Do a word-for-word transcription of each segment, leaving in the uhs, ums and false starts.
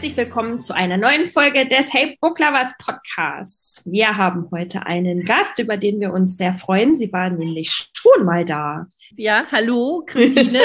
Herzlich willkommen zu einer neuen Folge des Hey Book Lovers Podcasts. Wir haben heute einen Gast, über den wir uns sehr freuen. Sie war nämlich schon mal da. Ja, hallo, Christine.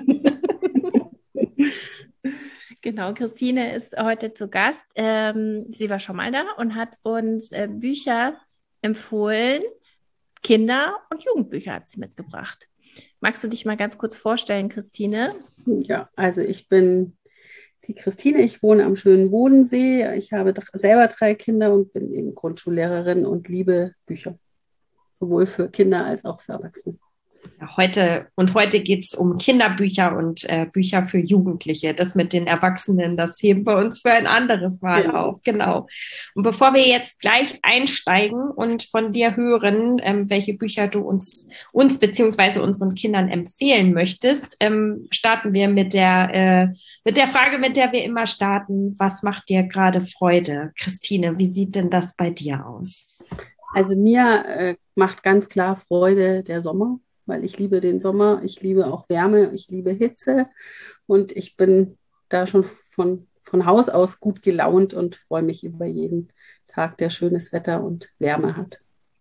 Genau, Christine ist heute zu Gast. Ähm, sie war schon mal da und hat uns äh, Bücher empfohlen. Kinder- und Jugendbücher hat sie mitgebracht. Magst du dich mal ganz kurz vorstellen, Christine? Ja, also ich bin die Christine, ich wohne am schönen Bodensee. Ich habe dr- selber drei Kinder und bin eben Grundschullehrerin und liebe Bücher, sowohl für Kinder als auch für Erwachsene. Ja, heute und heute geht es um Kinderbücher und äh, Bücher für Jugendliche. Das mit den Erwachsenen, das heben wir uns für ein anderes Mal Genau. auf. Genau. Und bevor wir jetzt gleich einsteigen und von dir hören, ähm, welche Bücher du uns, uns beziehungsweise unseren Kindern empfehlen möchtest, ähm, starten wir mit der, äh, mit der Frage, mit der wir immer starten. Was macht dir gerade Freude? Christine, wie sieht denn das bei dir aus? Also mir äh, macht ganz klar Freude der Sommer, weil ich liebe den Sommer, ich liebe auch Wärme, ich liebe Hitze und ich bin da schon von, von Haus aus gut gelaunt und freue mich über jeden Tag, der schönes Wetter und Wärme hat.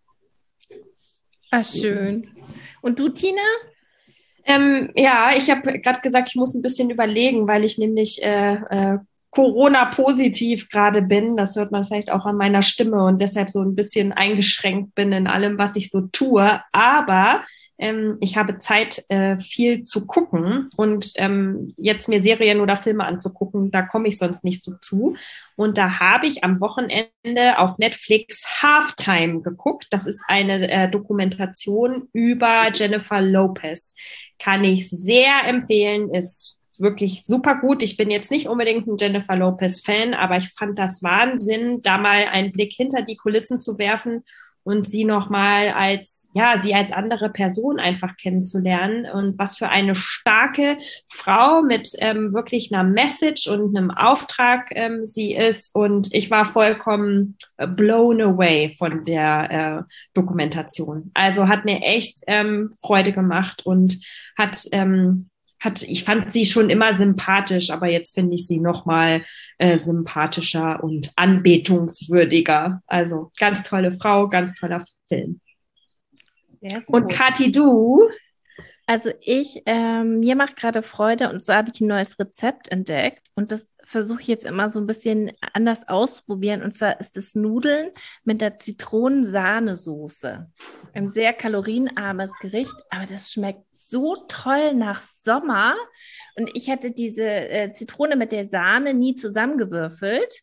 Ah, schön. Und du, Tina? Ähm, ja, ich habe gerade gesagt, ich muss ein bisschen überlegen, weil ich nämlich äh, äh, Corona-positiv gerade bin. Das hört man vielleicht auch an meiner Stimme und deshalb so ein bisschen eingeschränkt bin in allem, was ich so tue. Aber ähm, ich habe Zeit, äh, viel zu gucken und ähm, jetzt mir Serien oder Filme anzugucken, da komme ich sonst nicht so zu. Und da habe ich am Wochenende auf Netflix Halftime geguckt. Das ist eine äh, Dokumentation über Jennifer Lopez. Kann ich sehr empfehlen, ist wirklich super gut. Ich bin jetzt nicht unbedingt ein Jennifer Lopez-Fan, aber ich fand das Wahnsinn, da mal einen Blick hinter die Kulissen zu werfen und sie nochmal als, ja, sie als andere Person einfach kennenzulernen und was für eine starke Frau mit ähm, wirklich einer Message und einem Auftrag ähm, sie ist. Und ich war vollkommen äh, blown away von der äh, Dokumentation. Also hat mir echt ähm, Freude gemacht und hat, ähm, hat, ich fand sie schon immer sympathisch, aber jetzt finde ich sie noch mal äh, sympathischer und anbetungswürdiger. Also ganz tolle Frau, ganz toller Film. Sehr gut. Und Kathi, du? Also ich, ähm, mir macht gerade Freude und so habe ich ein neues Rezept entdeckt und das versuche ich jetzt immer so ein bisschen anders auszuprobieren und zwar ist es Nudeln mit der Zitronensahnesoße. Ein sehr kalorienarmes Gericht, aber das schmeckt so toll nach Sommer und ich hätte diese äh, Zitrone mit der Sahne nie zusammengewürfelt.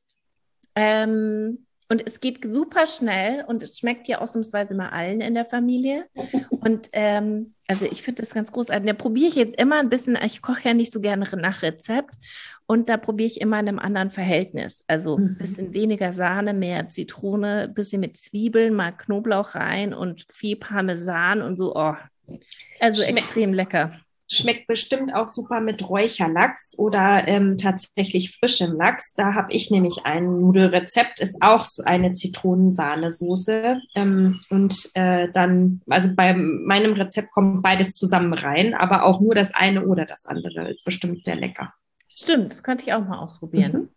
Ähm, und es geht super schnell und es schmeckt ja ausnahmsweise mal allen in der Familie. Und ähm, also ich finde das ganz großartig. Da probiere ich jetzt immer ein bisschen, ich koche ja nicht so gerne nach Rezept und da probiere ich immer in einem anderen Verhältnis. Also ein Mhm. bisschen weniger Sahne, mehr Zitrone, ein bisschen mit Zwiebeln, mal Knoblauch rein und viel Parmesan und so. Oh, also Schmeckt, extrem lecker. schmeckt bestimmt auch super mit Räucherlachs oder ähm, tatsächlich frischem Lachs. Da habe ich nämlich ein Nudelrezept, ist auch so eine Zitronensahnesoße. Ähm, und äh, dann, also bei meinem Rezept kommt beides zusammen rein, aber auch nur das eine oder das andere ist bestimmt sehr lecker. Stimmt, das könnte ich auch mal ausprobieren. Mhm.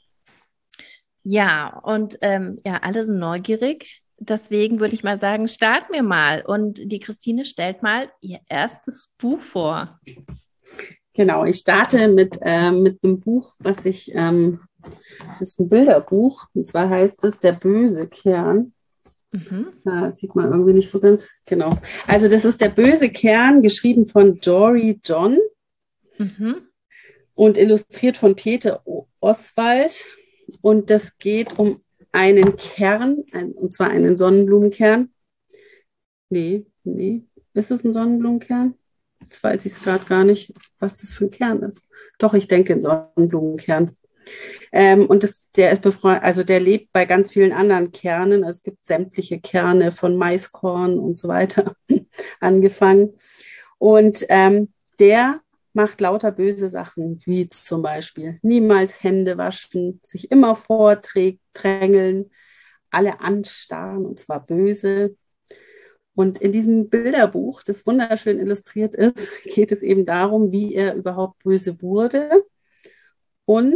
Ja, und ähm, ja, alle sind neugierig. Deswegen würde ich mal sagen, starten wir mal. Und die Christine stellt mal ihr erstes Buch vor. Genau, ich starte mit, äh, mit einem Buch, was ich, ähm, das ist ein Bilderbuch, und zwar heißt es Der böse Kern. Mhm. Da sieht man irgendwie nicht so ganz genau. Also das ist Der böse Kern, geschrieben von Jory John Mhm. und illustriert von Peter O- Oswald. Und das geht um einen Kern, ein, und zwar einen Sonnenblumenkern. Nee, nee, ist es ein Sonnenblumenkern? Jetzt weiß ich es gerade gar nicht, was das für ein Kern ist. Doch, ich denke ein Sonnenblumenkern. Ähm, und das, der ist befreundet, also der lebt bei ganz vielen anderen Kernen. Also es gibt sämtliche Kerne von Maiskorn und so weiter angefangen. Und ähm, der macht lauter böse Sachen, wie zum Beispiel niemals Hände waschen, sich immer vordrängeln, alle anstarren und zwar böse. Und in diesem Bilderbuch, das wunderschön illustriert ist, geht es eben darum, wie er überhaupt böse wurde und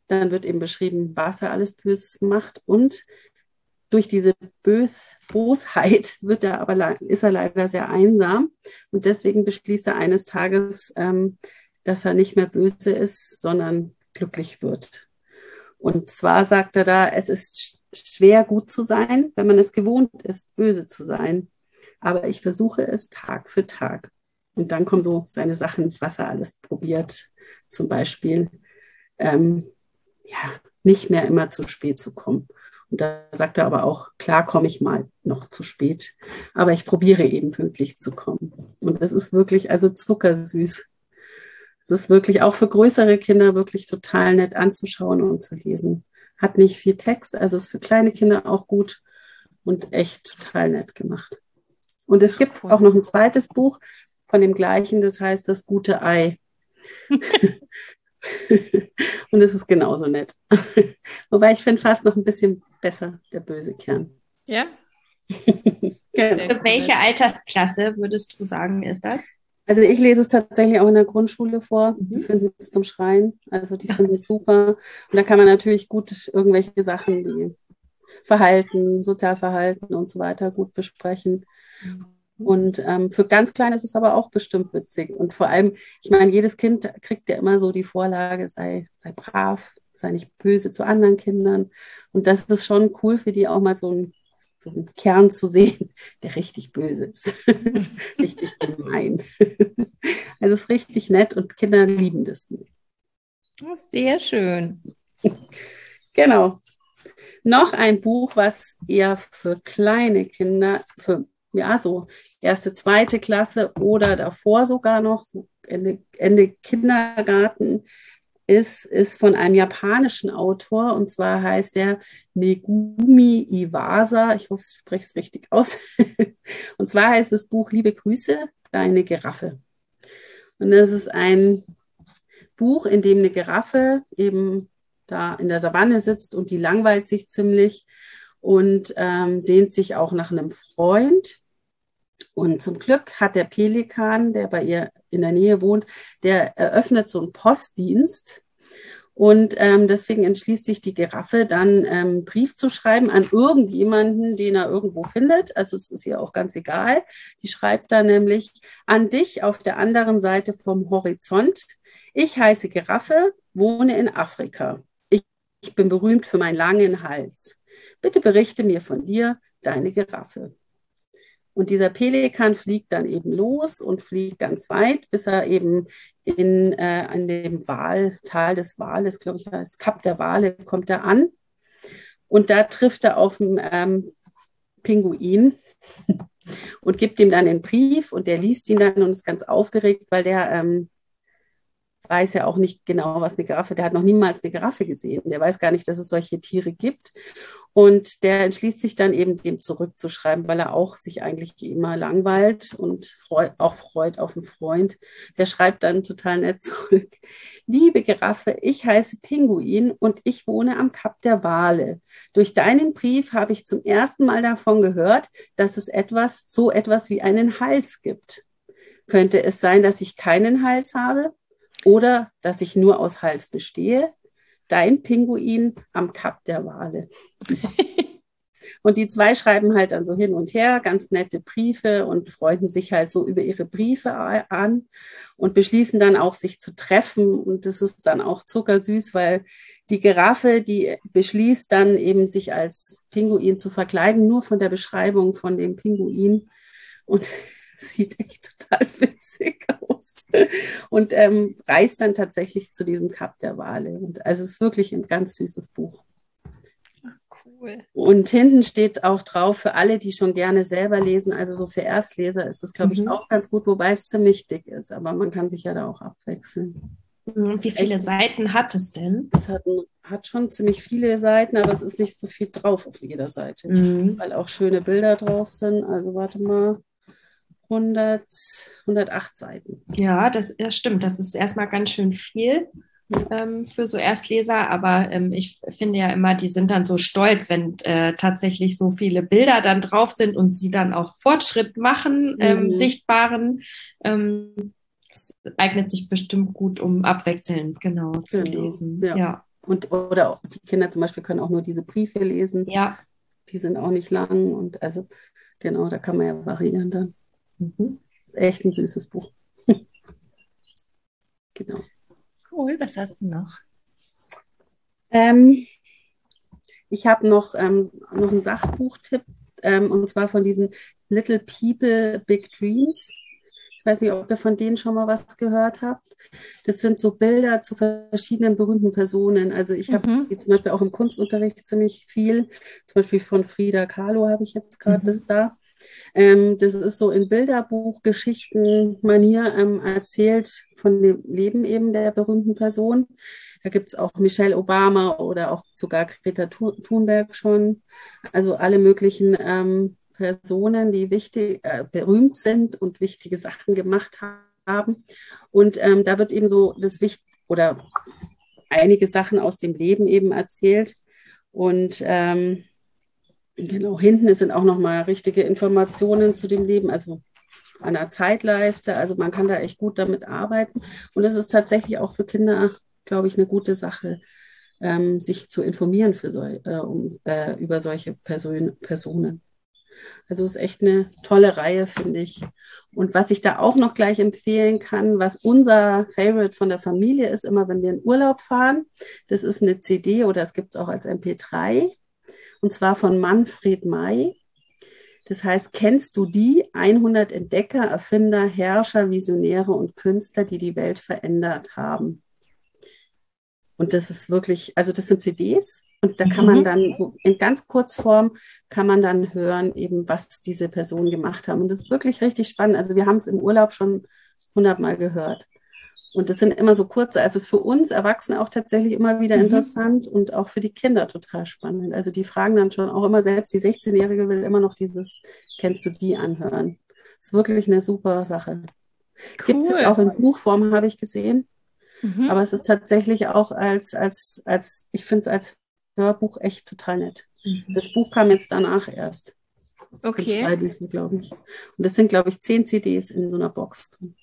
Dann wird eben beschrieben, was er alles Böses macht. Und durch diese Bös Bosheit wird er aber, ist er leider sehr einsam. Und deswegen beschließt er eines Tages, ähm, dass er nicht mehr böse ist, sondern glücklich wird. Und zwar sagt er da, es ist schwer, gut zu sein, wenn man es gewohnt ist, böse zu sein. Aber ich versuche es Tag für Tag. Und dann kommen so seine Sachen, was er alles probiert. Zum Beispiel, ähm, ja, nicht mehr immer zu spät zu kommen. Und da sagt er aber auch, klar komme ich mal noch zu spät. Aber ich probiere eben pünktlich zu kommen. Und das ist wirklich, also zuckersüß. Es ist wirklich auch für größere Kinder wirklich total nett anzuschauen und zu lesen. Hat nicht viel Text, also ist für kleine Kinder auch gut und echt total nett gemacht. Und es gibt auch noch ein zweites Buch von dem gleichen, das heißt Das gute Ei. Und es ist genauso nett. Wobei ich finde fast noch ein bisschen besser Der böse Kern. Ja. Genau. Für welche Altersklasse würdest du sagen, ist das? Also ich lese es tatsächlich auch in der Grundschule vor. Mhm. Die finden es zum Schreien. Also die finden es super. Und da kann man natürlich gut irgendwelche Sachen wie Verhalten, Sozialverhalten und so weiter gut besprechen. Und ähm, für ganz Kleine ist es aber auch bestimmt witzig. Und vor allem, ich meine, jedes Kind kriegt ja immer so die Vorlage, sei, sei brav, sei nicht böse zu anderen Kindern. Und das ist schon cool für die auch mal so ein so einen Kern zu sehen, der richtig böse ist. Richtig gemein. Also es ist richtig nett und Kinder lieben das. Sehr schön. Genau. Noch ein Buch, was eher für kleine Kinder, für ja so erste, zweite Klasse oder davor sogar noch, so Ende, Ende Kindergarten, ist, ist von einem japanischen Autor, und zwar heißt er Megumi Iwasa. Ich hoffe, ich spreche es richtig aus. Und zwar heißt das Buch Liebe Grüße, deine Giraffe. Und das ist ein Buch, in dem eine Giraffe eben da in der Savanne sitzt und die langweilt sich ziemlich und ähm, sehnt sich auch nach einem Freund. Und zum Glück hat der Pelikan, der bei ihr in der Nähe wohnt, der eröffnet so einen Postdienst. Und ähm, deswegen entschließt sich die Giraffe dann, ähm, Brief zu schreiben an irgendjemanden, den er irgendwo findet. Also es ist ihr auch ganz egal. Die schreibt dann nämlich an dich auf der anderen Seite vom Horizont. Ich heiße Giraffe, wohne in Afrika. Ich, ich bin berühmt für meinen langen Hals. Bitte berichte mir von dir, deine Giraffe. Und dieser Pelikan fliegt dann eben los und fliegt ganz weit, bis er eben in, äh, an dem Wal, Tal des Wales, glaube ich, heißt Kap der Wale, kommt er an. Und da trifft er auf einen ähm, Pinguin und gibt ihm dann einen Brief und der liest ihn dann und ist ganz aufgeregt, weil der ähm, weiß ja auch nicht genau, was eine Giraffe, der hat noch niemals eine Giraffe gesehen. Der weiß gar nicht, dass es solche Tiere gibt. Und der entschließt sich dann eben, dem zurückzuschreiben, weil er auch sich eigentlich immer langweilt und freut, auch freut auf einen Freund. Der schreibt dann total nett zurück. Liebe Giraffe, ich heiße Pinguin und ich wohne am Kap der Wale. Durch deinen Brief habe ich zum ersten Mal davon gehört, dass es etwas, so etwas wie einen Hals gibt. Könnte es sein, dass ich keinen Hals habe oder dass ich nur aus Hals bestehe? Dein Pinguin am Kap der Wale. Und die zwei schreiben halt dann so hin und her ganz nette Briefe und freunden sich halt so über ihre Briefe an und beschließen dann auch, sich zu treffen. Und das ist dann auch zuckersüß, weil die Giraffe, die beschließt dann eben, sich als Pinguin zu verkleiden, nur von der Beschreibung von dem Pinguin. Und sieht echt total witzig aus. Und ähm, reist dann tatsächlich zu diesem Kap der Wale. Und also es ist wirklich ein ganz süßes Buch. Cool. Und hinten steht auch drauf, für alle, die schon gerne selber lesen, also so für Erstleser ist das, glaube ich, Mhm. auch ganz gut, wobei es ziemlich dick ist. Aber man kann sich ja da auch abwechseln. Wie viele Echt? Seiten hat es denn? Es hat, ein, hat schon ziemlich viele Seiten, aber es ist nicht so viel drauf auf jeder Seite, Mhm. weil auch schöne Bilder drauf sind. Also warte mal. hundert, hundertacht Seiten. Ja, das, das stimmt. Das ist erstmal ganz schön viel ähm, für so Erstleser, aber ähm, ich finde ja immer, die sind dann so stolz, wenn äh, tatsächlich so viele Bilder dann drauf sind und sie dann auch Fortschritt machen, ähm, Mhm. sichtbaren. Ähm, es eignet sich bestimmt gut, um abwechselnd genau zu Genau, lesen. ja. Ja. Und, oder die Kinder zum Beispiel können auch nur diese Briefe lesen. Ja. Die sind auch nicht lang. Und also, genau, da kann man ja variieren dann. Mhm. Das ist echt ein süßes Buch. Genau. Cool, was hast du noch? Ähm, ich habe noch, ähm, noch einen Sachbuchtipp, ähm, und zwar von diesen Little People, Big Dreams. Ich weiß nicht, ob ihr von denen schon mal was gehört habt. Das sind so Bilder zu verschiedenen berühmten Personen. Also ich habe Mhm. die zum Beispiel auch im Kunstunterricht ziemlich viel. Zum Beispiel von Frida Kahlo habe ich jetzt gerade Mhm. das da. Ähm, das ist so in Bilderbuch-Geschichten-Manier ähm, erzählt von dem Leben eben der berühmten Person. Da gibt es auch Michelle Obama oder auch sogar Greta Thunberg schon. Also alle möglichen ähm, Personen, die wichtig, äh, berühmt sind und wichtige Sachen gemacht haben. Und ähm, da wird eben so das Wicht oder einige Sachen aus dem Leben eben erzählt. Und ähm, genau, hinten sind auch nochmal richtige Informationen zu dem Leben, also an der Zeitleiste. Also man kann da echt gut damit arbeiten. Und es ist tatsächlich auch für Kinder, glaube ich, eine gute Sache, ähm, sich zu informieren für so, äh, um, äh, über solche Person, Personen. Also es ist echt eine tolle Reihe, finde ich. Und was ich da auch noch gleich empfehlen kann, was unser Favorite von der Familie ist, immer wenn wir in Urlaub fahren, das ist eine C D oder es gibt es auch als M P drei. Und zwar von Manfred May. Das heißt, kennst du die hundert Entdecker, Erfinder, Herrscher, Visionäre und Künstler, die die Welt verändert haben? Und das ist wirklich, also das sind C Ds und da kann man Mhm. dann so in ganz Kurzform kann man dann hören, eben was diese Personen gemacht haben. Und das ist wirklich richtig spannend. Also wir haben es im Urlaub schon hundertmal gehört. Und das sind immer so kurze, also es ist für uns Erwachsene auch tatsächlich immer wieder Mhm. interessant und auch für die Kinder total spannend. Also die fragen dann schon auch immer, selbst die sechzehnjährige will immer noch dieses, kennst du die anhören. Das ist wirklich eine super Sache. Gibt es jetzt auch Cool. in Buchform, habe ich gesehen. Mhm. Aber es ist tatsächlich auch als, als, als ich finde es als Hörbuch echt total nett. Mhm. Das Buch kam jetzt danach erst. Es sind Okay. zwei Bücher, glaube ich. Und das sind, glaube ich, zehn C Ds in so einer Box drin.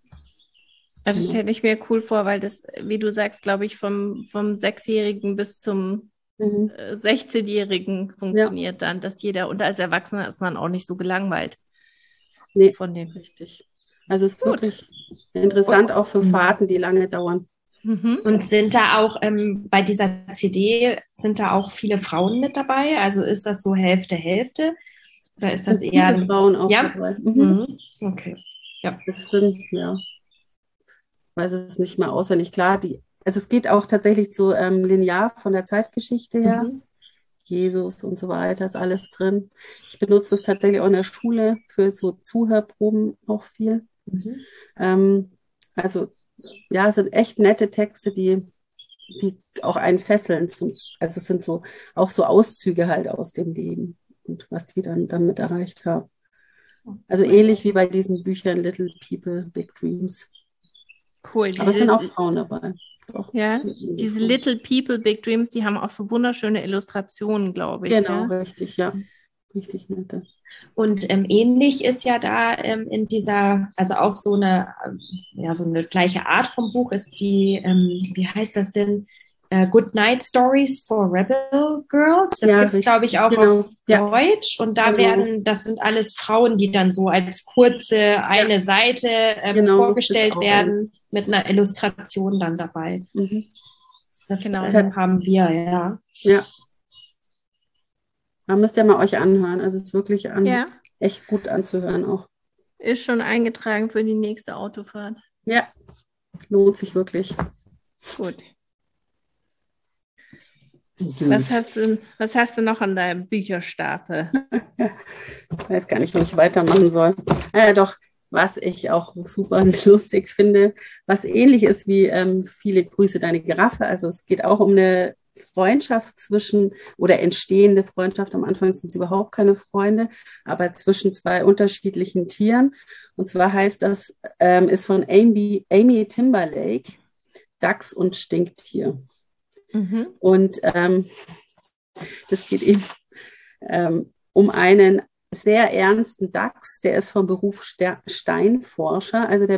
Also Genau. stelle ich mir cool vor, weil das, wie du sagst, glaube ich, vom, vom Sechsjährigen bis zum Mhm. äh, sechzehnjährigen Ja, funktioniert dann, dass jeder, und als Erwachsener ist man auch nicht so gelangweilt nee, von dem. richtig. Also es ist Gut. wirklich interessant, auch für Fahrten, die lange dauern. Mhm. Und sind da auch ähm, bei dieser C D, sind da auch viele Frauen mit dabei? Also ist das so Hälfte, Hälfte? Oder ist Es das sind eher viele ein, Frauen auch ja? dabei. Mhm. Mhm. Okay. Ja. Es sind, ja, weiß es nicht mehr auswendig. Klar, die, also es geht auch tatsächlich so ähm, linear von der Zeitgeschichte her. Mhm. Jesus und so weiter, ist alles drin. Ich benutze es tatsächlich auch in der Schule für so Zuhörproben auch viel. Mhm. Ähm, also ja, es sind echt nette Texte, die, die auch einen fesseln. Zum, also es sind so auch so Auszüge halt aus dem Leben und was die dann damit erreicht haben. Also Cool. ähnlich wie bei diesen Büchern Little People, Big Dreams. Cool. Aber es sind auch Diese, Frauen dabei. Doch, ja, einige diese Frauen. Little People, Big Dreams, die haben auch so wunderschöne Illustrationen, glaube ich, Genau, gell? richtig, ja. Richtig nette. Und ähm, ähnlich ist ja da ähm, in dieser, also auch so eine, ähm, ja, so eine gleiche Art vom Buch ist die, ähm, wie heißt das denn? Äh, Good Night Stories for Rebel Girls. Das Ja, gibt es, glaube richtig. ich, auch auf Genau. Ja, Deutsch. Und da genau. werden, das sind alles Frauen, die dann so als kurze Ja, eine Seite ähm, genau. Das ist vorgestellt auch ein. werden mit einer Illustration dann dabei. Mhm. Das Genau. ähm, haben wir, ja. Ja, da müsst ihr mal euch anhören. Also es ist wirklich an, Ja, echt gut anzuhören auch. ist schon eingetragen für die nächste Autofahrt. Ja, lohnt sich wirklich. Gut. Was Gut. hast du, was hast du noch an deinem Bücherstapel? Ich weiß gar nicht, wo ich weitermachen soll. Ah, ja, doch, was ich auch super lustig finde, was ähnlich ist wie ähm, Viele Grüße, deine Giraffe. Also es geht auch um eine Freundschaft zwischen oder entstehende Freundschaft. Am Anfang sind sie überhaupt keine Freunde, aber zwischen zwei unterschiedlichen Tieren. Und zwar heißt das, ähm, ist von Amy, Amy Timberlake, Dachs und Stinktier. Mhm. Und ähm, das geht eben ähm, um einen sehr ernsten Dachs, der ist vom Beruf Ster- Steinforscher. Also der be-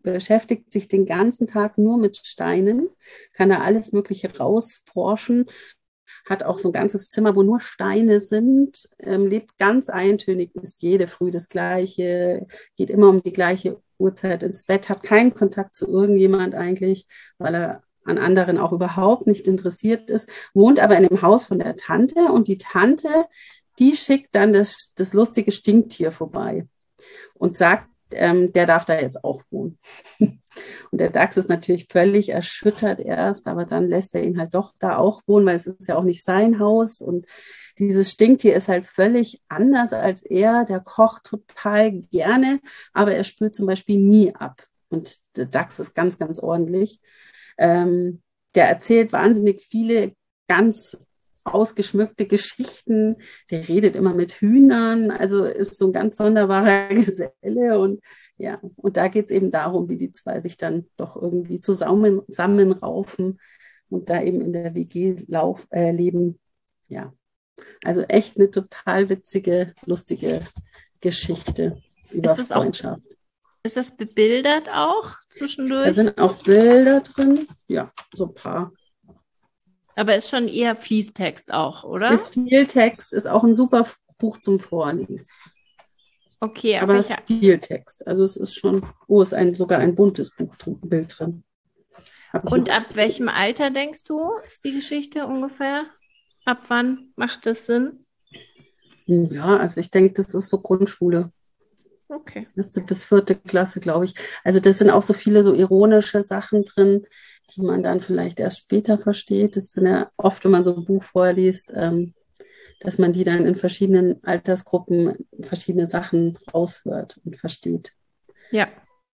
beschäftigt sich den ganzen Tag nur mit Steinen, kann da alles Mögliche rausforschen, hat auch so ein ganzes Zimmer, wo nur Steine sind, ähm, lebt ganz eintönig, ist jede Früh das Gleiche, geht immer um die gleiche Uhrzeit ins Bett, hat keinen Kontakt zu irgendjemand eigentlich, weil er an anderen auch überhaupt nicht interessiert ist, wohnt aber in dem Haus von der Tante und die Tante, die schickt dann das, das lustige Stinktier vorbei und sagt, ähm, der darf da jetzt auch wohnen. Und der Dachs ist natürlich völlig erschüttert erst, aber dann lässt er ihn halt doch da auch wohnen, weil es ist ja auch nicht sein Haus. Und dieses Stinktier ist halt völlig anders als er. Der kocht total gerne, aber er spült zum Beispiel nie ab. Und der Dachs ist ganz, ganz ordentlich. Ähm, der erzählt wahnsinnig viele ganz ausgeschmückte Geschichten, der redet immer mit Hühnern, also ist so ein ganz sonderbarer Geselle und ja, und da geht es eben darum, wie die zwei sich dann doch irgendwie zusammen, zusammenraufen und da eben in der W G lauf, äh, leben. Ja, also echt eine total witzige, lustige Geschichte über Ist das auch, Freundschaft. ist das bebildert auch zwischendurch? Da sind auch Bilder drin, ja, so ein paar. Aber ist schon eher Fließtext auch, oder? Ist viel Text, ist auch ein super Buch zum Vorlesen. Okay, aber aber es ich, ist viel Text. Also es ist schon, oh, ist ein, sogar ein buntes Buch, Bild drin. Hab ich und noch- ab welchem Alter denkst du, ist die Geschichte ungefähr? Ab wann macht das Sinn? Ja, also ich denke, das ist so Grundschule. Okay. Erste bis vierte Klasse, glaube ich. Also das sind auch so viele so ironische Sachen drin, die man dann vielleicht erst später versteht. Das sind ja oft, wenn man so ein Buch vorliest, ähm, dass man die dann in verschiedenen Altersgruppen verschiedene Sachen raushört und versteht. Ja.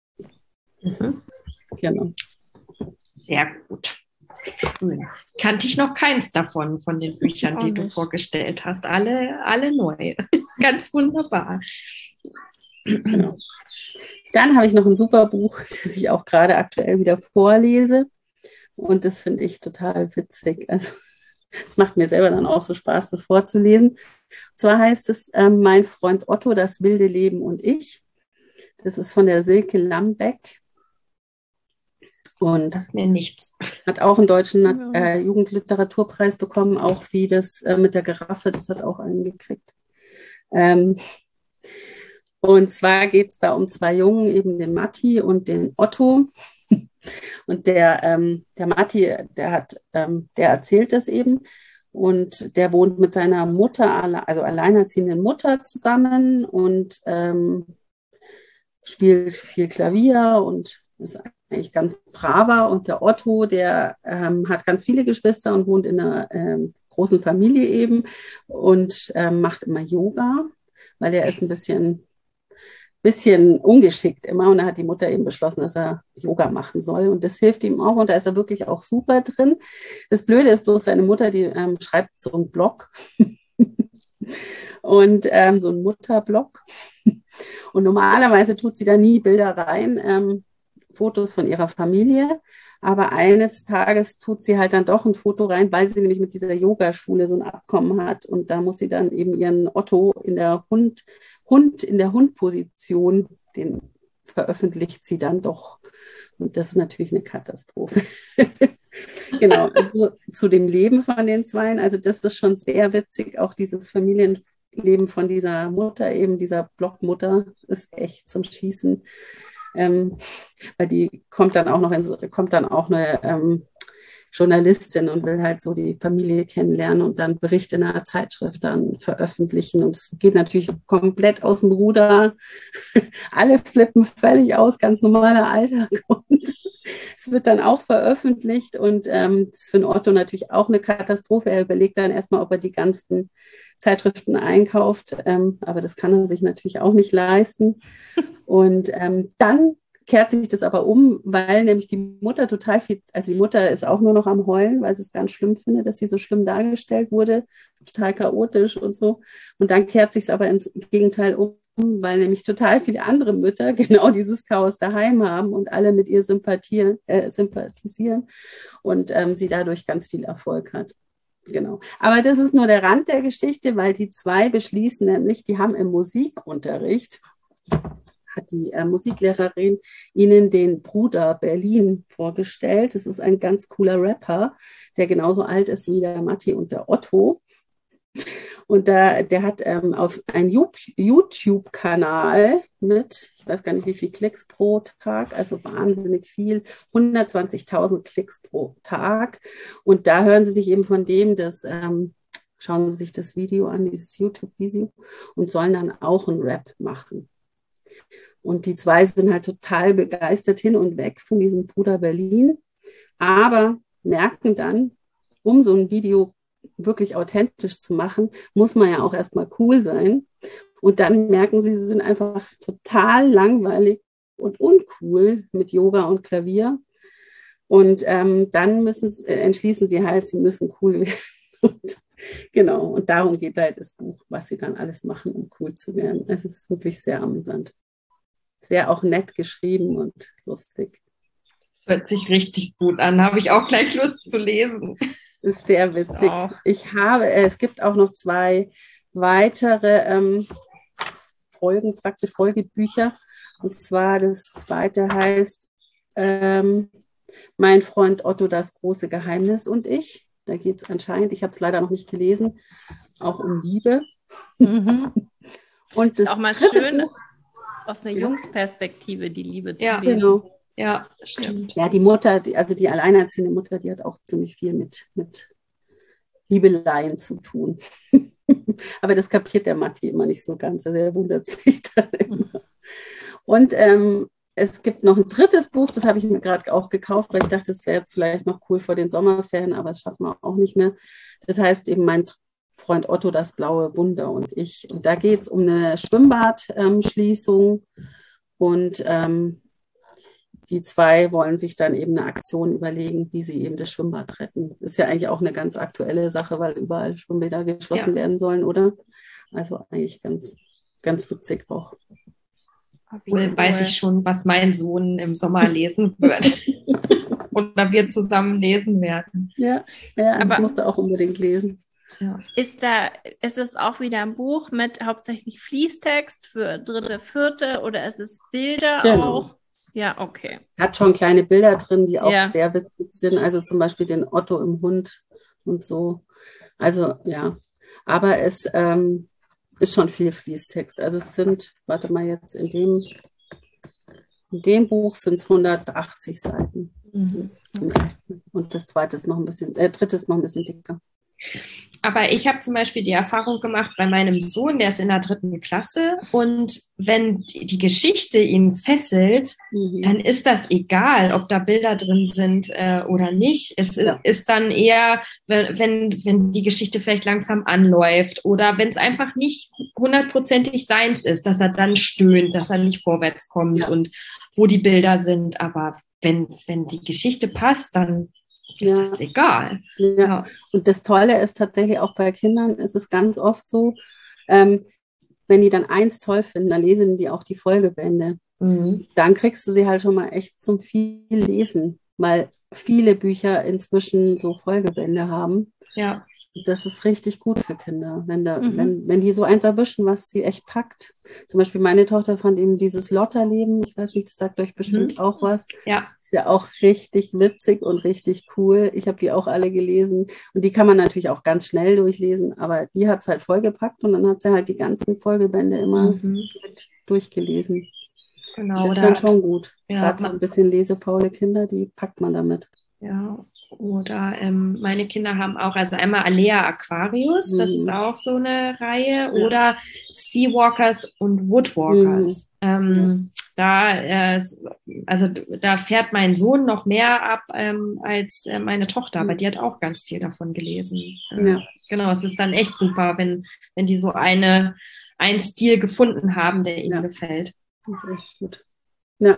Mhm. Genau. Sehr gut. Cool. Kannte ich noch keins davon, von den Büchern, Auch die du nicht. vorgestellt hast. Alle, alle neu. Ganz wunderbar. Genau. Dann habe ich noch ein super Buch, das ich auch gerade aktuell wieder vorlese. Und das finde ich total witzig. Also es macht mir selber dann auch so Spaß, das vorzulesen. Und zwar heißt es ähm, Mein Freund Otto, das wilde Leben und ich. Das ist von der Silke Lambeck und Mir nichts. hat auch einen deutschen Ja. äh, Jugendliteraturpreis bekommen, auch wie das äh, mit der Giraffe, das hat auch einen gekriegt. Ähm, und zwar geht es da um zwei Jungen, eben den Matti und den Otto. Und der, ähm, der Matti, der hat, ähm, der erzählt das eben. Und der wohnt mit seiner Mutter, alle- also alleinerziehenden Mutter zusammen und ähm, spielt viel Klavier und ist eigentlich ganz braver. Und der Otto, der ähm, hat ganz viele Geschwister und wohnt in einer ähm, großen Familie eben und ähm, macht immer Yoga, weil er ist ein bisschen bisschen ungeschickt immer und da hat die Mutter eben beschlossen, dass er Yoga machen soll und das hilft ihm auch und da ist er wirklich auch super drin. Das Blöde ist bloß, seine Mutter, die ähm, schreibt so einen Blog und ähm, so einen Mutterblog und normalerweise tut sie da nie Bilder rein, ähm, Fotos von ihrer Familie, aber eines Tages tut sie halt dann doch ein Foto rein, weil sie nämlich mit dieser Yogaschule so ein Abkommen hat und da muss sie dann eben ihren Otto in der Hund Hund in der Hundposition, den veröffentlicht sie dann doch. Und das ist natürlich eine Katastrophe. Genau, also zu dem Leben von den Zweien. Also das ist schon sehr witzig. Auch dieses Familienleben von dieser Mutter, eben dieser Blockmutter, ist echt zum Schießen. Ähm, weil die kommt dann auch noch in, kommt dann auch eine ähm, Journalistin und will halt so die Familie kennenlernen und dann Berichte in einer Zeitschrift dann veröffentlichen. Und es geht natürlich komplett aus dem Ruder. Alle flippen völlig aus, ganz normaler Alltag. Und es wird dann auch veröffentlicht. Und ähm, das ist für den Otto natürlich auch eine Katastrophe. Er überlegt dann erstmal, ob er die ganzen Zeitschriften einkauft. Ähm, aber das kann er sich natürlich auch nicht leisten. Und ähm, dann kehrt sich das aber um, weil nämlich die Mutter total viel, also die Mutter ist auch nur noch am Heulen, weil sie es ganz schlimm findet, dass sie so schlimm dargestellt wurde, total chaotisch und so. Und dann kehrt sich es aber ins Gegenteil um, weil nämlich total viele andere Mütter genau dieses Chaos daheim haben und alle mit ihr sympathieren, äh, sympathisieren und ähm, sie dadurch ganz viel Erfolg hat. Genau. Aber das ist nur der Rand der Geschichte, weil die zwei beschließen nämlich, die haben im Musikunterricht hat die äh, Musiklehrerin ihnen den Bruder Berlin vorgestellt. Das ist ein ganz cooler Rapper, der genauso alt ist wie der Matti und der Otto. Und da, der hat ähm, auf einen YouTube-Kanal mit, ich weiß gar nicht, wie viel Klicks pro Tag, also wahnsinnig viel, hundertzwanzigtausend Klicks pro Tag. Und da hören Sie sich eben von dem, dass, ähm, schauen Sie sich das Video an, dieses YouTube-Video, und sollen dann auch einen Rap machen. Und die zwei sind halt total begeistert hin und weg von diesem Bruder Berlin, aber merken dann, um so ein Video wirklich authentisch zu machen, muss man ja auch erstmal cool sein. Und dann merken sie, sie sind einfach total langweilig und uncool mit Yoga und Klavier. Und ähm, dann müssen, äh, entschließen sie halt, sie müssen cool werden. Und, genau, und darum geht halt das Buch, was sie dann alles machen, um cool zu werden. Es ist wirklich sehr amüsant. Sehr auch nett geschrieben und lustig. Hört sich richtig gut an. Habe ich auch gleich Lust zu lesen. Ist sehr witzig. Oh. Ich habe, äh, es gibt auch noch zwei weitere ähm, Folgen, praktisch Folgebücher. Und zwar das zweite heißt ähm, Mein Freund Otto, das große Geheimnis und ich. Da geht es anscheinend, ich habe es leider noch nicht gelesen, auch um Liebe. Mhm. Und das ist auch mal dritte schön, Buch, aus einer Jungsperspektive die Liebe zu Ja, lesen. genau. Ja, stimmt. Ja, die Mutter, die, also die alleinerziehende Mutter, die hat auch ziemlich viel mit, mit Liebeleien zu tun. Aber das kapiert der Matti immer nicht so ganz. Also er wundert sich dann immer. Und ähm, es gibt noch ein drittes Buch, das habe ich mir gerade auch gekauft, weil ich dachte, das wäre jetzt vielleicht noch cool vor den Sommerferien, aber das schaffen wir auch nicht mehr. Das heißt eben Mein Freund Otto, das blaue Wunder und ich. Und da geht es um eine Schwimmbadschließung ähm, und ähm, die zwei wollen sich dann eben eine Aktion überlegen, wie sie eben das Schwimmbad retten. Ist ja eigentlich auch eine ganz aktuelle Sache, weil überall Schwimmbäder geschlossen Ja. werden sollen, oder? Also eigentlich ganz, ganz witzig auch. Wohl weiß ich schon, was mein Sohn im Sommer lesen wird. Oder wir zusammen lesen werden. Ja, ja, Aber- ich musste auch unbedingt lesen. Ja. Ist da, ist es auch wieder ein Buch mit hauptsächlich Fließtext für dritte, vierte oder ist es Bilder Genau. auch? Ja, okay. Hat schon kleine Bilder drin, die auch Ja. sehr witzig sind. Also zum Beispiel den Otto im Hund und so. Also ja, aber es ähm, ist schon viel Fließtext. Also es sind, warte mal jetzt, in dem, in dem Buch sind es hundertachtzig Seiten. Mhm. Im ersten. Und das zweite ist noch ein bisschen, äh, dritte ist noch ein bisschen dicker. Aber ich habe zum Beispiel die Erfahrung gemacht bei meinem Sohn, der ist in der dritten Klasse, und wenn die die Geschichte ihn fesselt, Mhm. dann ist das egal, ob da Bilder drin sind äh, oder nicht. Es Ja. ist dann eher, wenn, wenn wenn die Geschichte vielleicht langsam anläuft oder wenn es einfach nicht hundertprozentig seins ist, dass er dann stöhnt, dass er nicht vorwärts kommt Ja. und wo die Bilder sind. Aber wenn, wenn die Geschichte passt, dann ist Ja. das egal. Ja. Ja. Und das Tolle ist tatsächlich auch bei Kindern, ist es ganz oft so, ähm, wenn die dann eins toll finden, dann lesen die auch die Folgebände. Mhm. Dann kriegst du sie halt schon mal echt zum viel Lesen, weil viele Bücher inzwischen so Folgebände haben. Ja. Das ist richtig gut für Kinder, wenn, da, Mhm. wenn, wenn die so eins erwischen, was sie echt packt. Zum Beispiel meine Tochter fand eben dieses Lotterleben, ich weiß nicht, das sagt euch bestimmt Mhm. auch was. Ja. Ist ja auch richtig witzig und richtig cool. Ich habe die auch alle gelesen und die kann man natürlich auch ganz schnell durchlesen, aber die hat es halt vollgepackt und dann hat sie halt die ganzen Folgebände immer Mhm. mit durchgelesen. Genau. Das ist Oder, dann schon gut. Ja, Gerade so ma- ein bisschen lesefaule Kinder, die packt man damit. ja. Oder ähm, meine Kinder haben auch, also einmal Alea Aquarius, das Mhm. ist auch so eine Reihe, Ja. oder Seawalkers und Woodwalkers. Ähm, Da, äh, also da fährt mein Sohn noch mehr ab ähm, als äh, meine Tochter, aber Mhm. die hat auch ganz viel davon gelesen. Äh, Ja. Genau, es ist dann echt super, wenn, wenn die so eine, einen Stil gefunden haben, der ihnen Ja. gefällt. Das ist echt gut. Ja,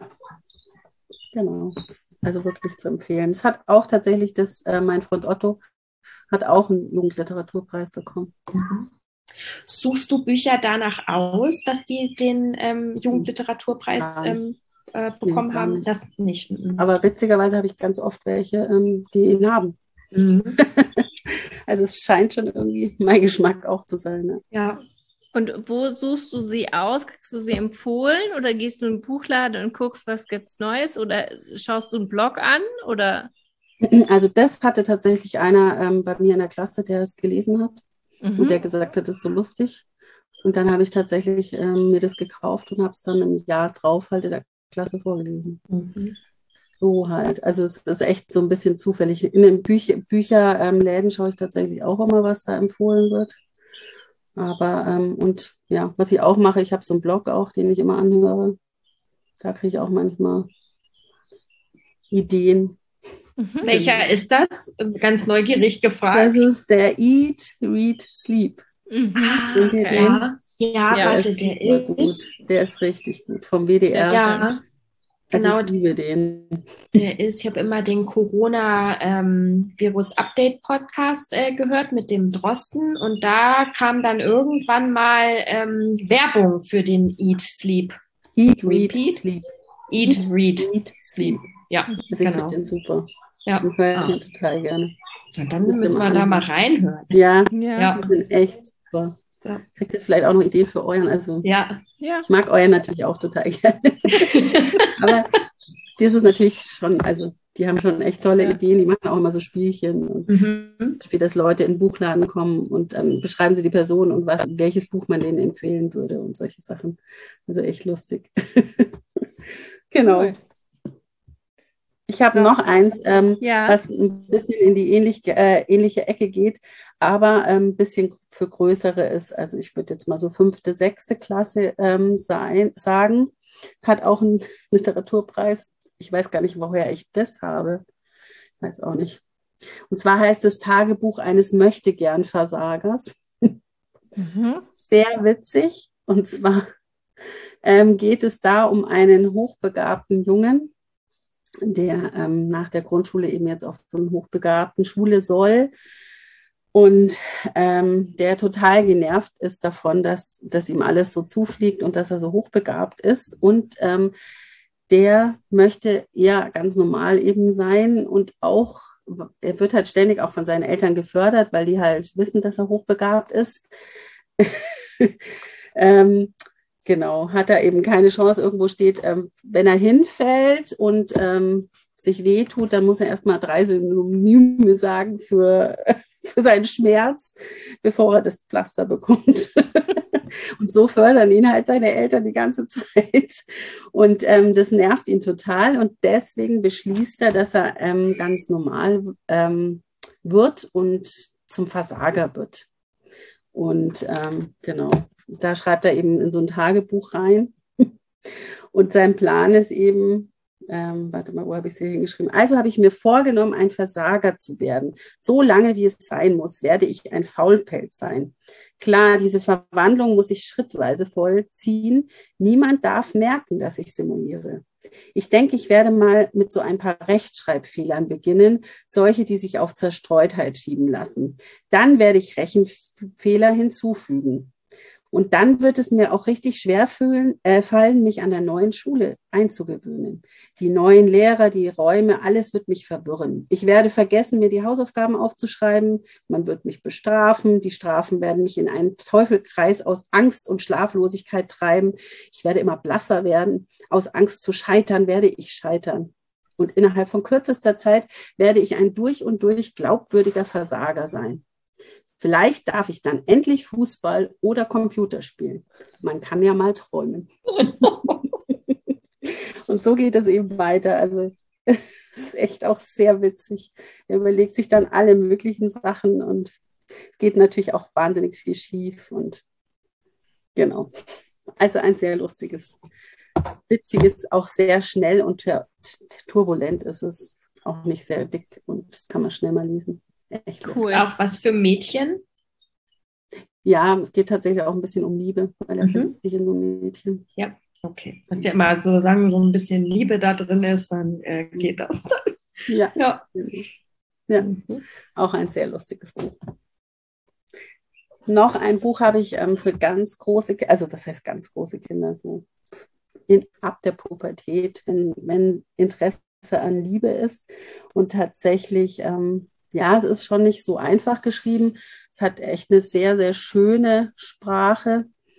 genau. Also wirklich zu empfehlen. Es hat auch tatsächlich das, äh, mein Freund Otto hat auch einen Jugendliteraturpreis bekommen. Mhm. Suchst du Bücher danach aus, dass die den ähm, Jugendliteraturpreis Gar nicht. ähm, äh, bekommen Nee, gar haben? nicht. Das nicht. Mhm. Aber witzigerweise habe ich ganz oft welche, ähm, die ihn haben. Mhm. Also es scheint schon irgendwie mein Geschmack auch zu sein. Ne? Ja, Und wo suchst du sie aus? Kriegst du sie empfohlen oder gehst du in den Buchladen und guckst, was gibt's Neues oder schaust du einen Blog an oder? Also das hatte tatsächlich einer ähm, bei mir in der Klasse, der es gelesen hat und der Mhm. gesagt hat, das ist so lustig. Und dann habe ich tatsächlich ähm, mir das gekauft und habe es dann ein Jahr drauf halt in der Klasse vorgelesen. Mhm. So halt. Also es ist echt so ein bisschen zufällig. In den Bücher, Bücherläden ähm, Läden schaue ich tatsächlich auch immer, was da empfohlen wird. Aber, ähm, und ja, was ich auch mache, ich habe so einen Blog auch, den ich immer anhöre. Da kriege ich auch manchmal Ideen. Mhm. Welcher ist das? Ganz neugierig Das gefragt. ist der Eat, Read, Sleep. Mhm. Ah, Kennt ihr Okay. den? ja, ja, Ja, Der warte, ist der super gut. ist, Der ist richtig gut. Vom W D R. Das ja, stimmt. Also genau, ich liebe den. der ist, ich habe immer den Corona-Virus-Update-Podcast äh, gehört mit dem Drosten und da kam dann irgendwann mal ähm, Werbung für den Eat, Sleep, Eat, Read, Repeat. Sleep. Eat, Read, Read, Sleep. Ja, Also ich genau. finde den super. Ja. Ich höre Ah. den total gerne. Na, dann Müsst ihr müssen mal wir da mal anhören. reinhören. Ja, Ja. Ja, die sind echt super. Ja. Kriegt ihr vielleicht auch noch Ideen für euren? Also ja. Ja. ich mag euren natürlich auch total gerne. Aber das ist natürlich schon, also die haben schon echt tolle Ja. Ideen. Die machen auch immer so Spielchen. Und Mhm. zum Beispiel, dass Leute in den Buchladen kommen und dann beschreiben sie die Person und was, welches Buch man denen empfehlen würde und solche Sachen. Also echt lustig. Genau. Cool. Ich habe So. noch eins, ähm, Ja. was ein bisschen in die ähnlich, äh, ähnliche Ecke geht, aber ein ähm, bisschen für größere ist. Also ich würde jetzt mal so fünfte, sechste Klasse ähm, sein, sagen. Hat auch einen Literaturpreis. Ich weiß gar nicht, woher ich das habe. Weiß auch nicht. Und zwar heißt es Tagebuch eines Möchtegern-Versagers. Mhm. Sehr witzig. Und zwar ähm, geht es da um einen hochbegabten Jungen, der ähm, nach der Grundschule eben jetzt auf so einer hochbegabten Schule soll und ähm, der total genervt ist davon, dass, dass ihm alles so zufliegt und dass er so hochbegabt ist und ähm, der möchte ja ganz normal eben sein und auch, er wird halt ständig auch von seinen Eltern gefördert, weil die halt wissen, dass er hochbegabt ist. ähm, Genau, hat er eben keine Chance. Irgendwo steht, ähm, wenn er hinfällt und ähm, sich wehtut, dann muss er erstmal drei Synonyme sagen für, für seinen Schmerz, bevor er das Pflaster bekommt. Und so fördern ihn halt seine Eltern die ganze Zeit. Und ähm, das nervt ihn total. Und deswegen beschließt er, dass er ähm, ganz normal ähm, wird und zum Versager wird. Und ähm, genau, da schreibt er eben in so ein Tagebuch rein. Und sein Plan ist eben, ähm, warte mal, wo habe ich es hier hingeschrieben? Also habe ich mir vorgenommen, ein Versager zu werden. So lange, wie es sein muss, werde ich ein Faulpelz sein. Klar, diese Verwandlung muss ich schrittweise vollziehen. Niemand darf merken, dass ich simuliere. Ich denke, ich werde mal mit so ein paar Rechtschreibfehlern beginnen, solche, die sich auf Zerstreutheit schieben lassen. Dann werde ich Rechenfehler hinzufügen. Und dann wird es mir auch richtig schwer fühlen, äh, fallen, mich an der neuen Schule einzugewöhnen. Die neuen Lehrer, die Räume, alles wird mich verwirren. Ich werde vergessen, mir die Hausaufgaben aufzuschreiben. Man wird mich bestrafen. Die Strafen werden mich in einen Teufelskreis aus Angst und Schlaflosigkeit treiben. Ich werde immer blasser werden. Aus Angst zu scheitern werde ich scheitern. Und innerhalb von kürzester Zeit werde ich ein durch und durch glaubwürdiger Versager sein. Vielleicht darf ich dann endlich Fußball oder Computer spielen. Man kann ja mal träumen. Und so geht es eben weiter. Also es ist echt auch sehr witzig. Er überlegt sich dann alle möglichen Sachen und es geht natürlich auch wahnsinnig viel schief. Und genau. Also ein sehr lustiges, witziges, auch sehr schnell und turbulent ist es. Auch nicht sehr dick und das kann man schnell mal lesen. Echt Cool. Ist auch was für Mädchen? Ja, es geht tatsächlich auch ein bisschen um Liebe, weil er Mhm. verliebt sich in so ein Mädchen. Ja, okay. Das ist ja immer, solange so ein bisschen Liebe da drin ist, dann äh, geht das. Ja, Ja. ja, Mhm. auch ein sehr lustiges Buch. Noch ein Buch habe ich ähm, für ganz große, Ki- also was heißt ganz große Kinder, so in, ab der Pubertät, wenn, wenn Interesse an Liebe ist und tatsächlich, ähm, ja, es ist schon nicht so einfach geschrieben. Es hat echt eine sehr, sehr schöne Sprache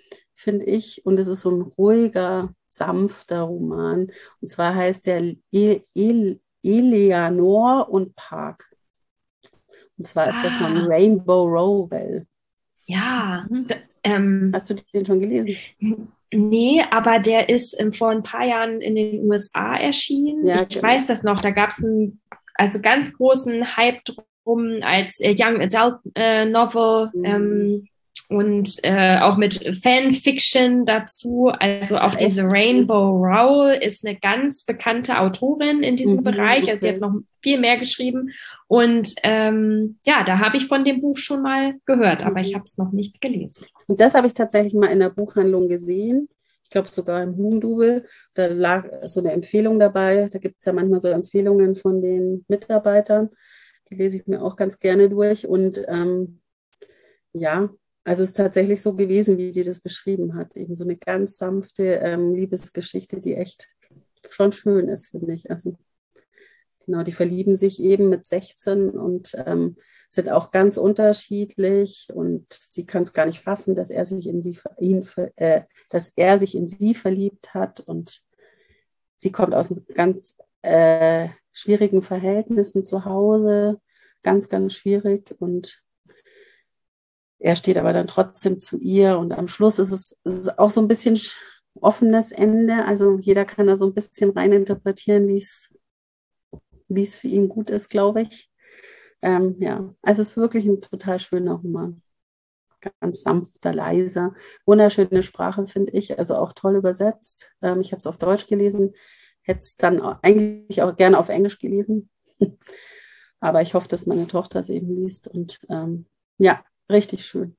finde ich. Und es ist so ein ruhiger, sanfter Roman. Und zwar heißt der E- E- Eleanor und Park. Und zwar ist der von Ah, Rainbow Rowell. ja. Mhm. D- Ähm, Hast du den schon gelesen? nee, aber der ist ähm, vor ein paar Jahren in den U S A erschienen. Ja, Ich genau. weiß das noch, da gab es einen also ganz großen Hype drum als äh, Young Adult äh, Novel Mhm. ähm, und äh, auch mit Fanfiction dazu. Also auch Ach, diese echt? Rainbow Rowell ist eine ganz bekannte Autorin in diesem Mhm, Bereich. Also sie hat okay. noch viel mehr geschrieben. Und ähm, ja, da habe ich von dem Buch schon mal gehört, aber ich Mhm. habe es noch nicht gelesen. Und das habe ich tatsächlich mal in der Buchhandlung gesehen. Ich glaube sogar im Hugendubel. Da lag so eine Empfehlung dabei. Da gibt es ja manchmal so Empfehlungen von den Mitarbeitern. Die lese ich mir auch ganz gerne durch. Und ähm, ja, also es ist tatsächlich so gewesen, wie die das beschrieben hat. Eben so eine ganz sanfte ähm, Liebesgeschichte, die echt schon schön ist, finde ich. Also genau, die verlieben sich eben mit sechzehn und ähm, sind auch ganz unterschiedlich und sie kann es gar nicht fassen, dass er sich in sie, ihn, äh, dass er sich in sie verliebt hat und sie kommt aus ganz äh, schwierigen Verhältnissen zu Hause, ganz, ganz schwierig und er steht aber dann trotzdem zu ihr und am Schluss ist es, ist es auch so ein bisschen offenes Ende, also jeder kann da so ein bisschen reininterpretieren, wie es wie es für ihn gut ist, glaube ich. Ähm, ja, also es ist wirklich ein total schöner Roman. Ganz sanfter, leiser, wunderschöne Sprache, finde ich, also auch toll übersetzt. Ähm, ich habe es auf Deutsch gelesen, hätte es dann auch, eigentlich auch gerne auf Englisch gelesen. Aber ich hoffe, dass meine Tochter es eben liest. Und ähm, ja, richtig schön.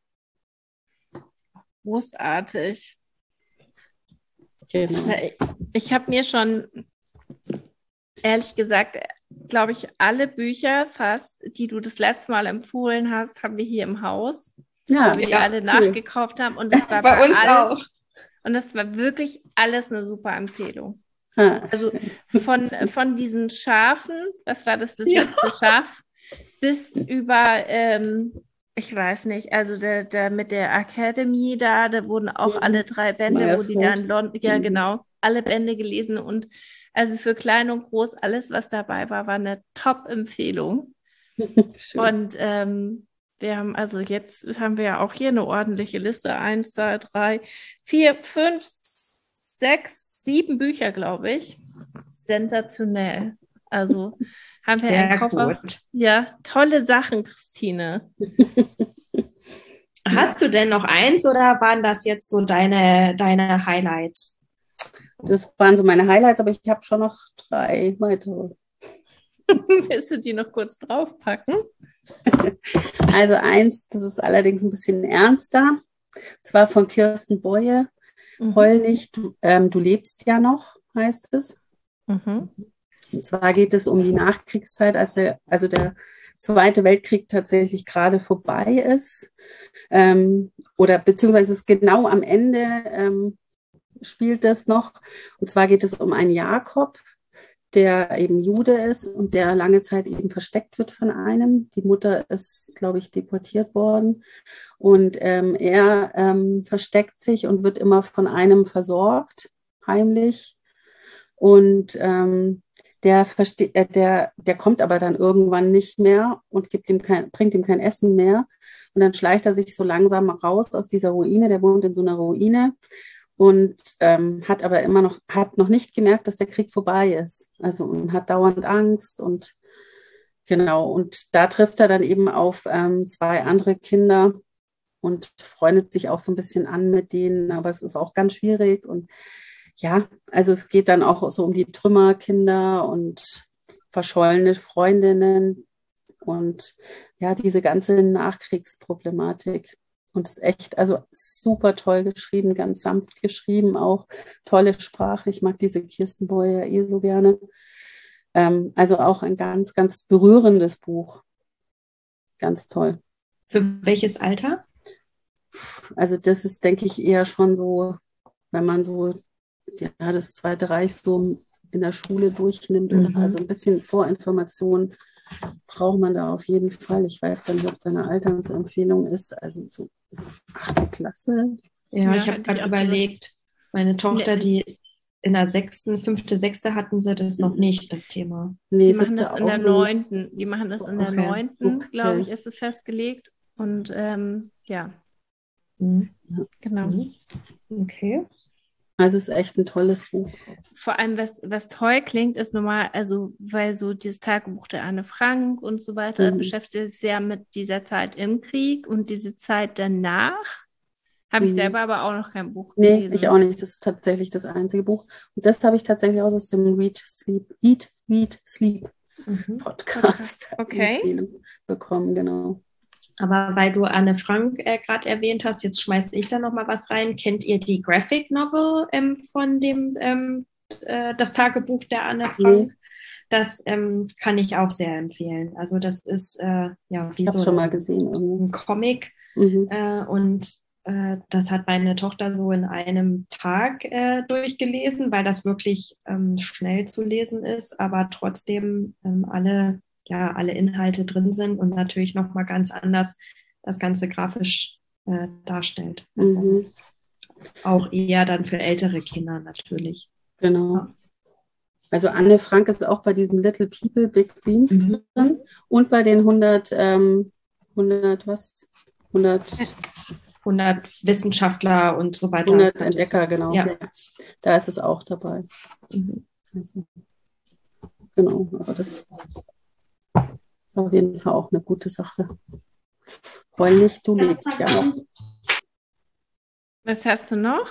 Großartig. Genau. Na, Ich, ich habe mir schon, ehrlich gesagt, glaube ich, alle Bücher fast, die du das letzte Mal empfohlen hast, haben wir hier im Haus, Ja, weil wir die Ja, alle cool. nachgekauft haben. Und es war bei bei uns allen, auch. und es war wirklich alles eine super Empfehlung. Ah, Also schön. von, von diesen Schafen, was war das, das Ja. letzte Schaf, bis über, ähm, ich weiß nicht, also der, der mit der Academy da, da wurden auch alle Mhm. drei Bände, wo die da in Meyersholt. London, ja Mhm. genau, alle Bände gelesen und also für klein und groß, alles, was dabei war, war eine Top-Empfehlung. Schön. Und ähm, wir haben also jetzt haben wir ja auch hier eine ordentliche Liste. Eins, zwei, drei, vier, fünf, sechs, sieben Bücher, glaube ich. Sensationell. Also haben wir einen Sehr Koffer. gut. Ja, tolle Sachen, Christine. Hast du denn noch eins oder waren das jetzt so deine, deine Highlights? Das waren so meine Highlights, aber ich habe schon noch drei weitere. Willst du die noch kurz draufpacken? Also eins, das ist allerdings ein bisschen ernster. Zwar von Kirsten Boye. Mhm. Heul nicht, du, ähm, du lebst ja noch, heißt es. Mhm. Und zwar geht es um die Nachkriegszeit, als der, also der Zweite Weltkrieg tatsächlich gerade vorbei ist. Ähm, oder beziehungsweise es ist genau am Ende ähm, spielt das noch. Und zwar geht es um einen Jakob, der eben Jude ist und der lange Zeit eben versteckt wird von einem. Die Mutter ist, glaube ich, deportiert worden. Und ähm, er ähm, versteckt sich und wird immer von einem versorgt, heimlich. Und ähm, der, verste äh, der, der kommt aber dann irgendwann nicht mehr und gibt ihm kein, bringt ihm kein Essen mehr. Und dann schleicht er sich so langsam raus aus dieser Ruine. Der wohnt in so einer Ruine und ähm, hat aber immer noch, hat noch nicht gemerkt, dass der Krieg vorbei ist. Also und hat dauernd Angst und genau. Und da trifft er dann eben auf ähm, zwei andere Kinder und freundet sich auch so ein bisschen an mit denen, aber es ist auch ganz schwierig. Und ja, also es geht dann auch so um die Trümmerkinder und verschollene Freundinnen und ja, diese ganze Nachkriegsproblematik. Und es ist echt, also super toll geschrieben, ganz sanft geschrieben, auch tolle Sprache. Ich mag diese Kirsten Boye ja eh so gerne. Ähm, also auch ein ganz, ganz berührendes Buch. Ganz toll. Für welches Alter? Also das ist, denke ich, eher schon so, wenn man so ja, das Zweite Reich so in der Schule durchnimmt oder Mhm. also ein bisschen Vorinformation braucht man da auf jeden Fall. Ich weiß gar nicht, ob es eine Altersempfehlung ist. Also so achte Klasse, Ja, Ja, ich habe hätte ich gerade auch gesagt. überlegt, meine Tochter, Nee, die in der sechsten, fünfte, sechste hatten sie das noch nicht, das Thema. Nee, die machen siebte das in auch der noch nicht. neunten. Die machen das So, in der Okay. neunten, glaube ich, okay. ist es festgelegt. Und ähm, ja, Mhm. genau. Mhm. Okay. Also es ist echt ein tolles Buch. Vor allem, was, was toll klingt, ist normal, also weil so dieses Tagebuch der Anne Frank und so weiter Mhm. beschäftigt sich sehr mit dieser Zeit im Krieg und diese Zeit danach. Habe ich Mhm. selber aber auch noch kein Buch Nee, gelesen. ich auch nicht. Das ist tatsächlich das einzige Buch. Und das habe ich tatsächlich auch aus dem Read, Sleep, Eat, Read, Sleep Mhm. Podcast als Okay. Empfehlung bekommen, genau. Aber weil du Anne Frank äh, gerade erwähnt hast, jetzt schmeiße ich da noch mal was rein. Kennt ihr die Graphic Novel ähm, von dem ähm, äh, das Tagebuch der Anne Frank? Nee, Das ähm, kann ich auch sehr empfehlen. Also das ist äh, ja ich wie habe so es schon mal ein, gesehen irgendwo. ein Comic Mhm. äh, und äh, das hat meine Tochter so in einem Tag äh, durchgelesen, weil das wirklich ähm, schnell zu lesen ist, aber trotzdem ähm, alle ja alle Inhalte drin sind und natürlich noch mal ganz anders das Ganze grafisch äh, darstellt. Also Mhm. auch eher dann für ältere Kinder natürlich. Genau. Ja. Also Anne Frank ist auch bei diesem Little People, Big Dreams Mhm. drin und bei den hundert, ähm, hundert was? hundert, hundert Wissenschaftler und so weiter. hundert Hat es. Entdecker, genau. Ja. Ja. Da ist es auch dabei. Mhm. Also, genau, aber das ist auf jeden Fall auch eine gute Sache. Heul nicht, du lebst ja noch. Was hast du noch?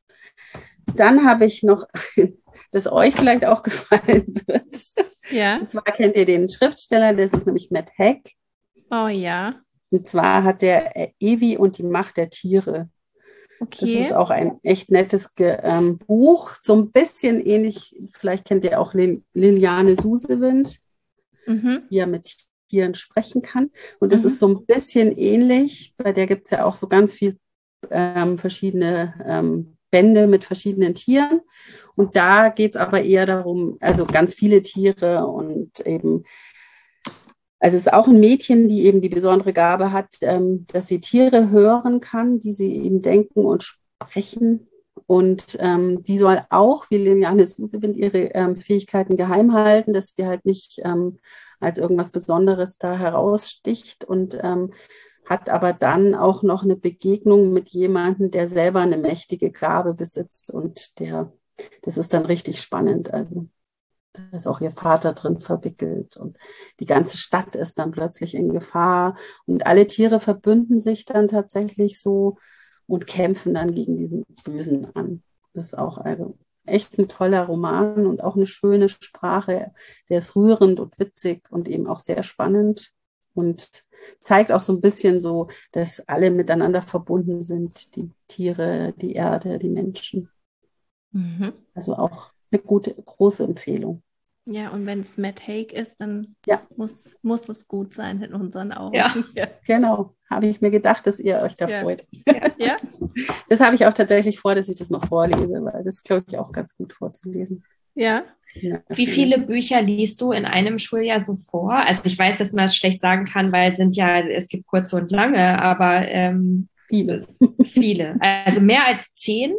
Dann habe ich noch, das euch vielleicht auch gefallen wird. Ja. Und zwar kennt ihr den Schriftsteller, das ist nämlich Matt Haig. Oh ja. Und zwar hat der äh, Evi und die Macht der Tiere. Das Okay. ist auch ein echt nettes Ge ähm, Buch, so ein bisschen ähnlich, vielleicht kennt ihr auch Lil Liliane Susewind, Mhm. die ja mit Tieren sprechen kann. Und das Mhm. ist so ein bisschen ähnlich, bei der gibt es ja auch so ganz viel ähm, verschiedene ähm, Bände mit verschiedenen Tieren. Und da geht es aber eher darum, also ganz viele Tiere und eben, also es ist auch ein Mädchen, die eben die besondere Gabe hat, ähm, dass sie Tiere hören kann, wie sie eben denken und sprechen. Und ähm, die soll auch, wie Liliane Susewind, ihre ähm, Fähigkeiten geheim halten, dass sie halt nicht ähm, als irgendwas Besonderes da heraussticht und ähm, hat aber dann auch noch eine Begegnung mit jemandem, der selber eine mächtige Gabe besitzt und der, das ist dann richtig spannend. Also da ist auch ihr Vater drin verwickelt und die ganze Stadt ist dann plötzlich in Gefahr und alle Tiere verbünden sich dann tatsächlich so und kämpfen dann gegen diesen Bösen an. Das ist auch also echt ein toller Roman und auch eine schöne Sprache. Der ist rührend und witzig und eben auch sehr spannend und zeigt auch so ein bisschen so, dass alle miteinander verbunden sind, die Tiere, die Erde, die Menschen. Mhm. Also auch eine gute, große Empfehlung. Ja, und wenn es Matt Haig ist, dann Ja. muss, muss es gut sein in unseren Augen. Ja. Ja. Genau, habe ich mir gedacht, dass ihr euch da Ja. freut. Ja. Das habe ich auch tatsächlich vor, dass ich das mal vorlese, weil das glaube ich auch ganz gut vorzulesen. Ja. Ja, Wie viele Bücher liest du in einem Schuljahr so vor? Also ich weiß, dass man es schlecht sagen kann, weil es sind ja, es gibt kurze und lange, aber ähm, Viele. viele. Also mehr als zehn?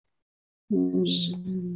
Hm.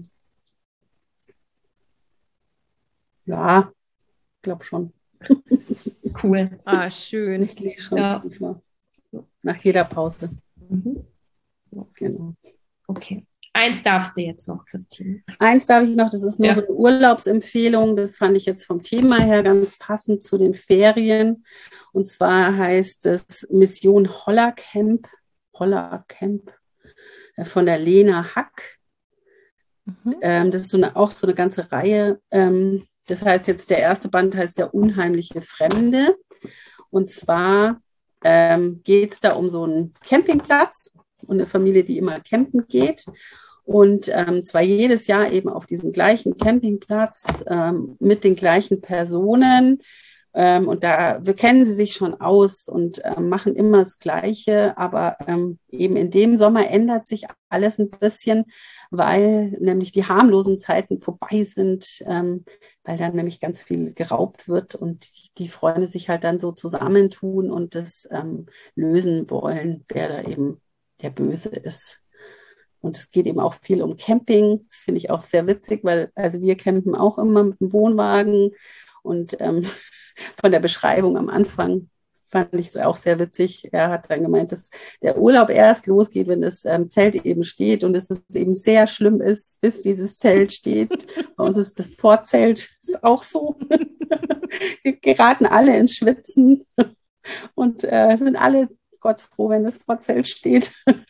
Ja, ich glaube schon. Cool. Ah, schön. Ich lese schon Ja. viel vor. Nach jeder Pause. Mhm. Genau. Okay. Eins darfst du jetzt noch, Christine. Eins darf ich noch, das ist nur Ja. so eine Urlaubsempfehlung. Das fand ich jetzt vom Thema her ganz passend zu den Ferien. Und zwar heißt es Mission Hollercamp, Hollercamp äh, von der Lena Hack. Mhm. Ähm, das ist so eine, auch so eine ganze Reihe. Ähm, das heißt jetzt, der erste Band heißt Der unheimliche Fremde. Und zwar ähm, geht es da um so einen Campingplatz und eine Familie, die immer campen geht. Und ähm, zwar jedes Jahr eben auf diesem gleichen Campingplatz ähm, mit den gleichen Personen. Ähm, und da wir kennen sie sich schon aus und ähm, machen immer das Gleiche. Aber ähm, eben in dem Sommer ändert sich alles ein bisschen, weil nämlich die harmlosen Zeiten vorbei sind, ähm, weil dann nämlich ganz viel geraubt wird und die Freunde sich halt dann so zusammentun und das ähm, lösen wollen, wer da eben der böse ist. Und es geht eben auch viel um Camping. Das finde ich auch sehr witzig, weil also wir campen auch immer mit dem Wohnwagen. Und ähm, von der Beschreibung am Anfang fand ich es auch sehr witzig. Er hat dann gemeint, dass der Urlaub erst losgeht, wenn das ähm, Zelt eben steht und dass es eben sehr schlimm ist, bis dieses Zelt steht. Bei uns ist das Vorzelt ist auch so. Wir geraten alle ins Schwitzen und äh, sind alle Gott froh, wenn das Vorzelt steht.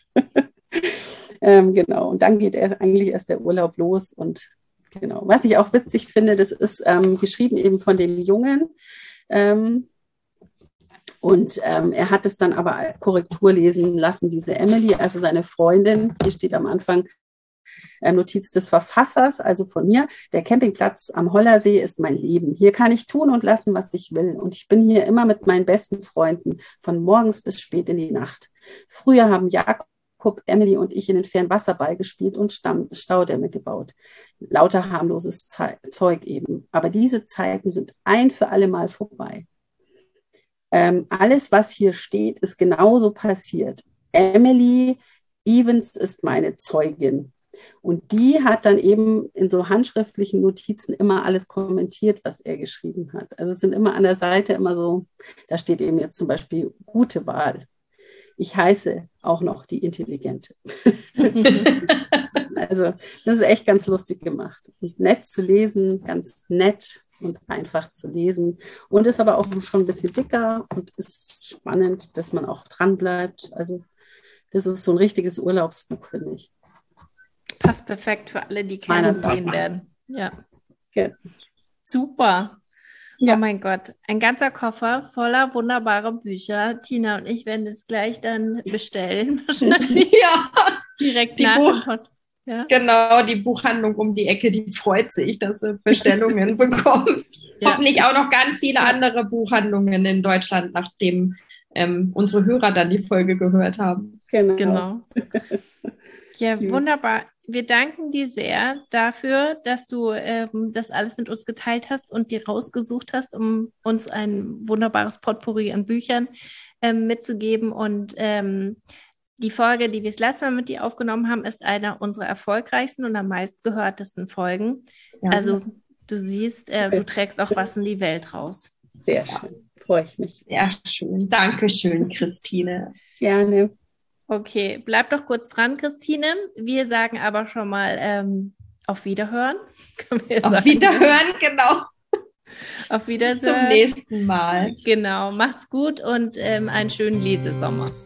ähm, genau, und dann geht er eigentlich erst der Urlaub los. Und genau, was ich auch witzig finde, das ist ähm, geschrieben eben von dem Jungen. Ähm, Und ähm, er hat es dann aber Korrektur lesen lassen, diese Emily, also seine Freundin. Hier steht am Anfang äh, Notiz des Verfassers, also von mir. Der Campingplatz am Hollersee ist mein Leben. Hier kann ich tun und lassen, was ich will. Und ich bin hier immer mit meinen besten Freunden, von morgens bis spät in die Nacht. Früher haben Jakob, Emily und ich in den Fernwasserball gespielt und Stamm Staudämme gebaut. Lauter harmloses Ze- Zeug eben. Aber diese Zeiten sind ein für alle Mal vorbei. Ähm, alles, was hier steht, ist genauso passiert. Emily Evans ist meine Zeugin. Und die hat dann eben in so handschriftlichen Notizen immer alles kommentiert, was er geschrieben hat. Also es sind immer an der Seite immer so, da steht eben jetzt zum Beispiel gute Wahl. Ich heiße auch noch die Intelligente. Also das ist echt ganz lustig gemacht. Und nett zu lesen, ganz nett und einfach zu lesen. Und ist aber auch schon ein bisschen dicker und ist spannend, dass man auch dran bleibt. Also das ist so ein richtiges Urlaubsbuch, finde ich. Passt perfekt für alle, die Campen gehen werden. Ja. Ja. Super. Ja. Oh mein Gott, ein ganzer Koffer voller wunderbarer Bücher. Tina und ich werden das gleich dann bestellen. Wahrscheinlich Ja, direkt die nach Buch- dem Pod. Ja. genau, die Buchhandlung um die Ecke, die freut sich, dass sie Bestellungen bekommt. Ja. Hoffentlich auch noch ganz viele andere Buchhandlungen in Deutschland, nachdem ähm, unsere Hörer dann die Folge gehört haben. Genau. Genau. Ja, Gut. wunderbar. Wir danken dir sehr dafür, dass du ähm, das alles mit uns geteilt hast und dir rausgesucht hast, um uns ein wunderbares Potpourri an Büchern ähm, mitzugeben. Und ähm, die Folge, die wir das letzte Mal mit dir aufgenommen haben, ist einer unserer erfolgreichsten und am meistgehörtesten Folgen. Ja. Also du siehst, äh, du trägst auch was in die Welt raus. Sehr schön. Freue ich mich. Ja, schön. Dankeschön, Christine. Gerne. Okay, bleib doch kurz dran, Christine. Wir sagen aber schon mal ähm, auf Wiederhören. Können wir Auf sagen. Wiederhören, genau. Auf Bis Wiedersehen. zum nächsten Mal. Genau, macht's gut und ähm, einen schönen Lesesommer.